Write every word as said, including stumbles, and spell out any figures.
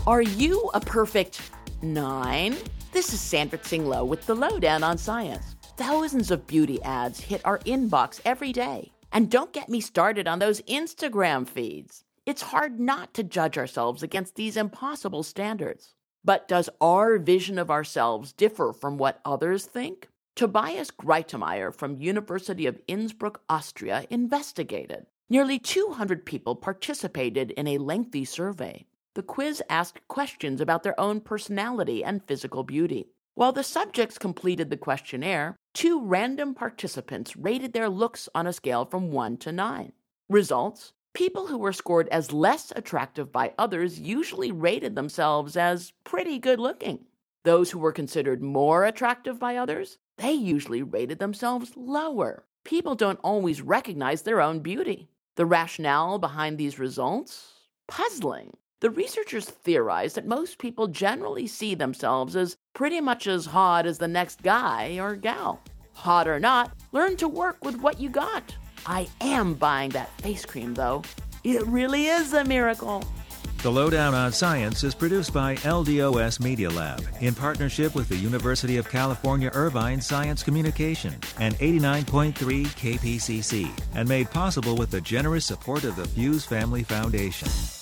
Are you a perfect nine? This is Sandra Tsinglow with the Lowdown on Science. Thousands of beauty ads hit our inbox every day. And don't get me started on those Instagram feeds. It's hard not to judge ourselves against these impossible standards. But does our vision of ourselves differ from what others think? Tobias Greitemeyer from University of Innsbruck, Austria, investigated. Nearly two hundred people participated in a lengthy survey. The quiz asked questions about their own personality and physical beauty. While the subjects completed the questionnaire, two random participants rated their looks on a scale from one to nine. Results: people who were scored as less attractive by others usually rated themselves as pretty good-looking. Those who were considered more attractive by others, they usually rated themselves lower. People don't always recognize their own beauty. The rationale behind these results? Puzzling. The researchers theorized that most people generally see themselves as pretty much as hot as the next guy or gal. Hot or not, learn to work with what you got. I am buying that face cream, though. It really is a miracle. The Lowdown on Science is produced by L D O S Media Lab in partnership with the University of California Irvine Science Communication and eighty-nine point three K P C C, and made possible with the generous support of the Fuse Family Foundation.